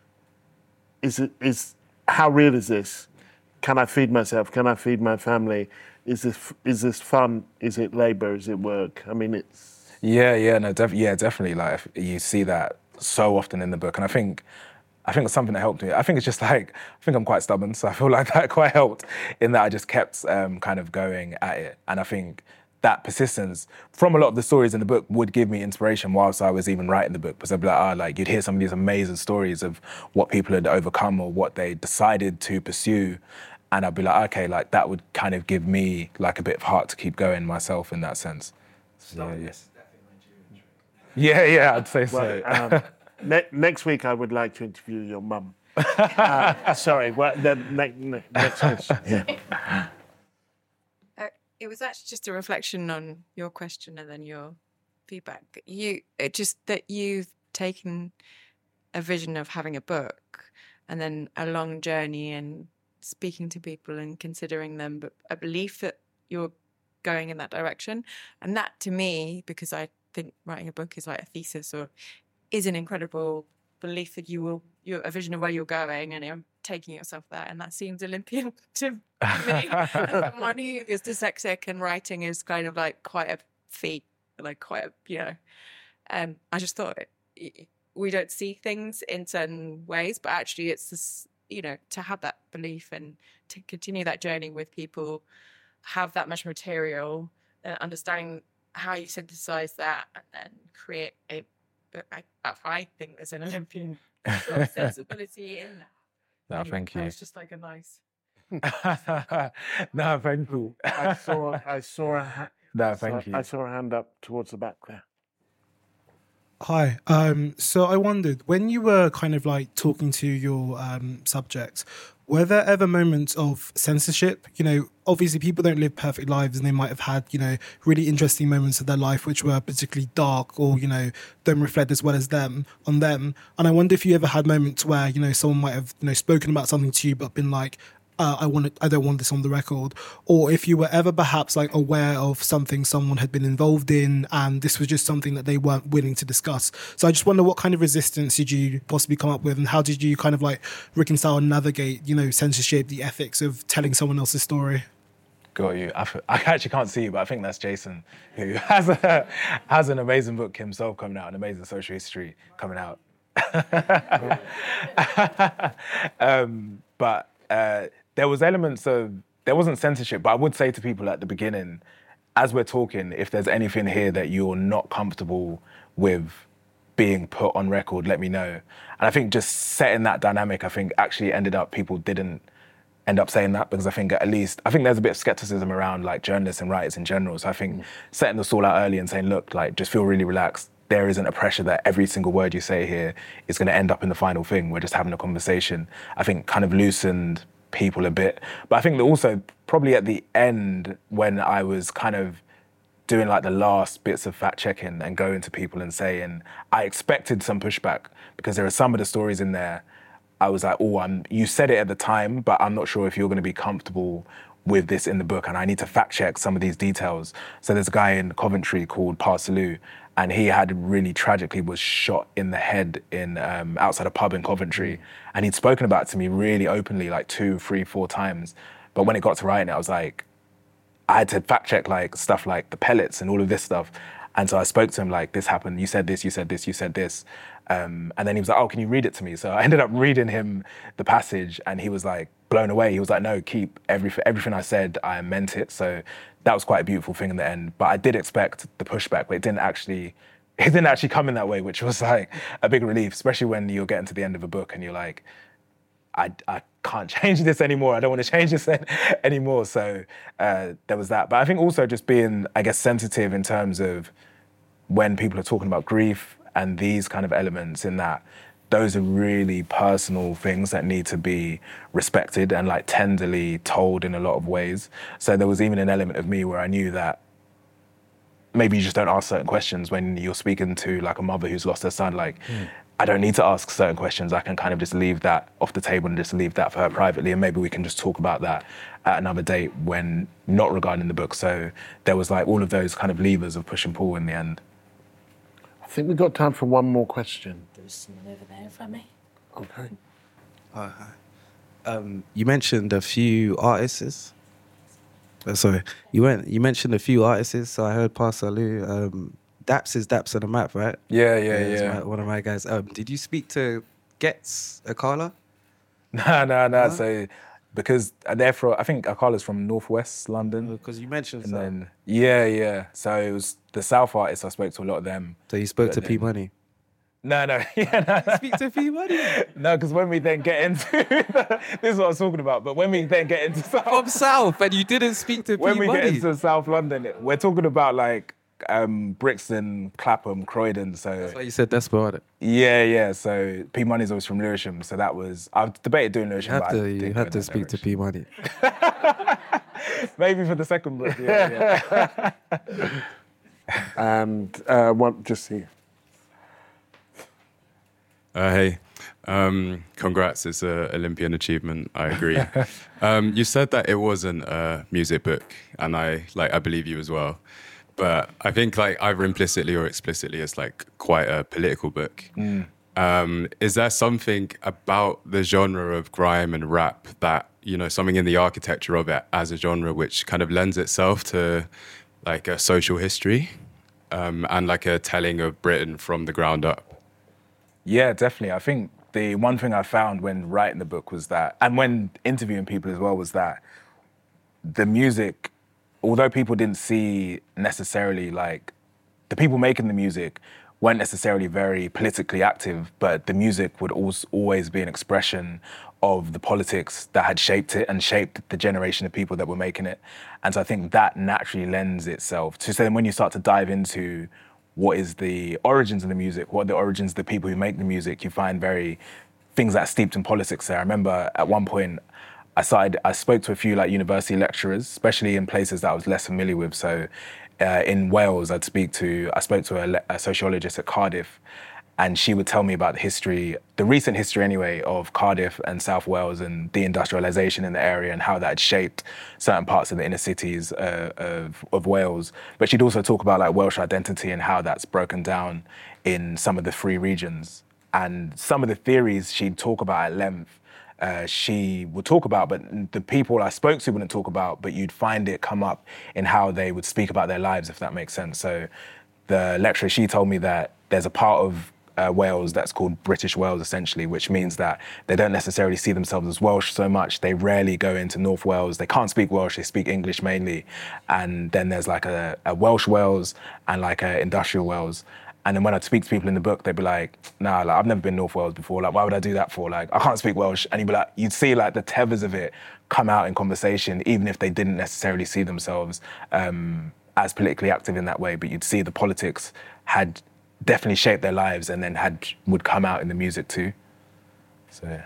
Speaker 6: how real is this? Can I feed myself? Can I feed my family? Is this fun? Is it labor? Is it work? I mean, it's...
Speaker 7: definitely. Like, you see that so often in the book. And I think it's something that helped me. I think it's just like, I think I'm quite stubborn. So I feel like that quite helped in that I just kept kind of going at it. And I think that persistence from a lot of the stories in the book would give me inspiration whilst I was even writing the book. Because I'd be like, you'd hear some of these amazing stories of what people had overcome or what they decided to pursue. And I'd be like, okay, like that would kind of give me like a bit of heart to keep going myself in that sense. So, yeah, I'd say so.
Speaker 6: Next week, I would like to interview your mum. Sorry, next question. Yeah.
Speaker 14: It was actually just a reflection on your question and then your feedback. That you've taken a vision of having a book and then a long journey and speaking to people and considering them, but a belief that you're going in that direction. And that to me, because I think writing a book is like a thesis or is an incredible belief that you're a vision of where you're going and you're taking yourself there. And that seems Olympian to me. As someone who is dyslexic and writing is kind of like quite a feat, like quite a, you know. I just thought we don't see things in certain ways, but actually it's this, you know, to have that belief and to continue that journey with people, have that much material, understanding how you synthesize that and then create a book. I think there's an Olympian sort of sensibility in that.
Speaker 7: No, thank you.
Speaker 14: It's just like a nice.
Speaker 7: No, thank you.
Speaker 6: I saw
Speaker 7: No, thank you.
Speaker 6: I saw a hand up towards the back there.
Speaker 15: Hi. So I wondered, when you were kind of like talking to your subjects, were there ever moments of censorship? You know, obviously people don't live perfect lives and they might have had, you know, really interesting moments of their life which were particularly dark or, you know, don't reflect as well as them on them. And I wonder if you ever had moments where, you know, someone might have, you know, spoken about something to you but been like, I don't want this on the record, or if you were ever perhaps like aware of something someone had been involved in and this was just something that they weren't willing to discuss. So I just wonder, what kind of resistance did you possibly come up with, and how did you kind of like reconcile and navigate, you know, censorship, the ethics of telling someone else's story?
Speaker 7: Got you. I actually can't see you, but I think that's Jason, who has an amazing book himself coming out, an amazing social history coming out. But there was elements of, there wasn't censorship, but I would say to people at the beginning, as we're talking, if there's anything here that you're not comfortable with being put on record, let me know. And I think just setting that dynamic, I think actually ended up, people didn't end up saying that, because I think there's a bit of skepticism around like journalists and writers in general. So I think setting this all out early and saying, look, like just feel really relaxed. There isn't a pressure that every single word you say here is going to end up in the final thing. We're just having a conversation. I think kind of loosened people a bit. But I think that also probably at the end, when I was kind of doing like the last bits of fact checking and going to people and saying, I expected some pushback, because there are some of the stories in there I was like, you said it at the time, but I'm not sure if you're going to be comfortable with this in the book, and I need to fact check some of these details. So there's a guy in Coventry called Parsalou, and he had really tragically was shot in the head in outside a pub in Coventry. And he'd spoken about it to me really openly, like 2, 3, 4 times. But when it got to writing it, I was like, I had to fact check like stuff like the pellets and all of this stuff. And so I spoke to him like, this happened, you said this, you said this, you said this. And then he was like, oh, can you read it to me? So I ended up reading him the passage, and he was like blown away. He was like, no, keep everything I said, I meant it. So that was quite a beautiful thing in the end. But I did expect the pushback, but it didn't actually come in that way, which was like a big relief, especially when you're getting to the end of a book and you're like, I can't change this anymore. I don't want to change this anymore. So there was that. But I think also just being, I guess, sensitive in terms of when people are talking about grief and these kind of elements, in that those are really personal things that need to be respected and like tenderly told in a lot of ways. So there was even an element of me where I knew that maybe you just don't ask certain questions when you're speaking to like a mother who's lost her son. Like, I don't need to ask certain questions. I can kind of just leave that off the table and just leave that for her privately, and maybe we can just talk about that at another date when not regarding the book. So there was like all of those kind of levers of push and pull in the end.
Speaker 6: I think we've got time for one more question.
Speaker 5: There's someone over there from me.
Speaker 6: Okay.
Speaker 16: Hi. You mentioned a few artists. You mentioned a few artists. So I heard Parsalou. Daps is Daps on the map, right?
Speaker 7: Yeah.
Speaker 16: One of my guys. Did you speak to Getz Akala?
Speaker 7: No. So because they're from, I think Akala's from Northwest London.
Speaker 16: Because you mentioned
Speaker 7: and
Speaker 16: some.
Speaker 7: then yeah. So it was the South artists. I spoke to a lot of them.
Speaker 16: So you spoke to P Money.
Speaker 7: No.
Speaker 16: Speak to P Money.
Speaker 7: No, because when we then get into this is what I was talking about. But when we then get into
Speaker 16: South, and you didn't speak to P Money.
Speaker 7: When we get into South London, we're talking about like Brixton, Clapham, Croydon. So
Speaker 16: that's why you said Desperado.
Speaker 7: Yeah. So P Money's always from Lewisham. So that was, I've debated doing Lewisham.
Speaker 16: You had to speak to P Money.
Speaker 7: Maybe for the second book. Yeah.
Speaker 6: And just see.
Speaker 17: Hey, congrats, it's an Olympian achievement, I agree. You said that it wasn't a music book, and I believe you as well. But I think like either implicitly or explicitly it's like quite a political book. Is there something about the genre of grime and rap that, something in the architecture of it as a genre which kind of lends itself to like a social history and like a telling of Britain from the ground up?
Speaker 7: Yeah, definitely. I think the one thing I found when writing the book was that, and when interviewing people as well, was that the music, although people didn't see necessarily like, the people making the music weren't necessarily very politically active, but the music would always be an expression of the politics that had shaped it and shaped the generation of people that were making it. And so I think that naturally lends itself to, so then when you start to dive into what is the origins of the music, what are the origins of the people who make the music, you find things that are steeped in politics there. I remember at one point, I spoke to a few like university lecturers, especially in places that I was less familiar with. So in Wales, I spoke to a sociologist at Cardiff, and she would tell me about the recent history anyway, of Cardiff and South Wales and deindustrialisation in the area and how that had shaped certain parts of the inner cities of Wales. But she'd also talk about like Welsh identity and how that's broken down in some of the free regions. And some of the theories she'd talk about at length, she would talk about, but the people I spoke to wouldn't talk about, but you'd find it come up in how they would speak about their lives, if that makes sense. So the lecturer, she told me that there's a part of Wales that's called British Wales, essentially, which means that they don't necessarily see themselves as Welsh so much. They rarely go into North Wales. They can't speak Welsh, they speak English mainly. And then there's like a Welsh Wales and like a industrial Wales. And then when I'd speak to people in the book, they'd be like, nah, like, I've never been North Wales before. Like, why would I do that for? Like, I can't speak Welsh. And you'd see like the tethers of it come out in conversation, even if they didn't necessarily see themselves as politically active in that way. But you'd see the politics had definitely shaped their lives and then would come out in the music too. So, yeah.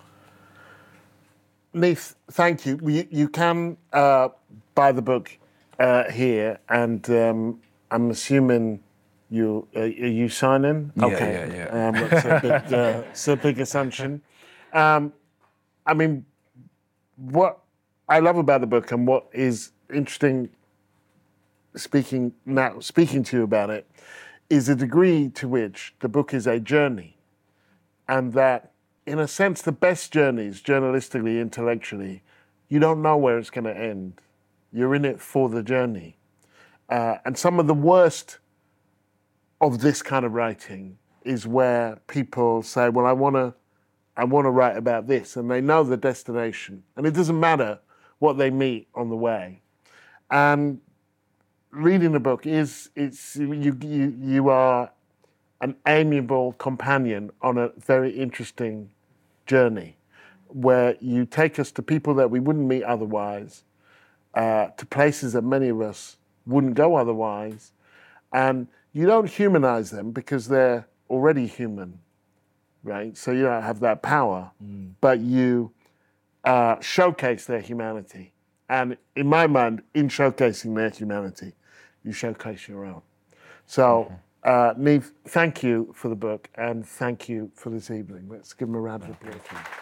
Speaker 6: Neith, thank you. You can buy the book here, and I'm assuming are you signing?
Speaker 7: Yeah,
Speaker 6: okay.
Speaker 7: Yeah.
Speaker 6: That's a big assumption. I mean, what I love about the book and what is interesting speaking to you about it is the degree to which the book is a journey, and that, in a sense, the best journeys, journalistically, intellectually, you don't know where it's going to end. You're in it for the journey. And some of the worst of this kind of writing is where people say, well, I want to write about this, and they know the destination, and it doesn't matter what they meet on the way. And reading the book you are an amiable companion on a very interesting journey, where you take us to people that we wouldn't meet otherwise, to places that many of us wouldn't go otherwise, and you don't humanize them because they're already human, right? So you don't have that power, but you showcase their humanity. And in my mind, in showcasing their humanity, you showcase your own. So, Neith, thank you for the book, and thank you for this evening. Let's give him a round of applause.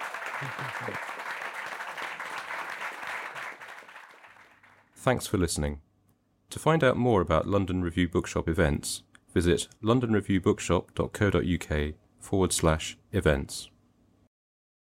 Speaker 4: Thanks for listening. To find out more about London Review Bookshop events, visit londonreviewbookshop.co.uk/events.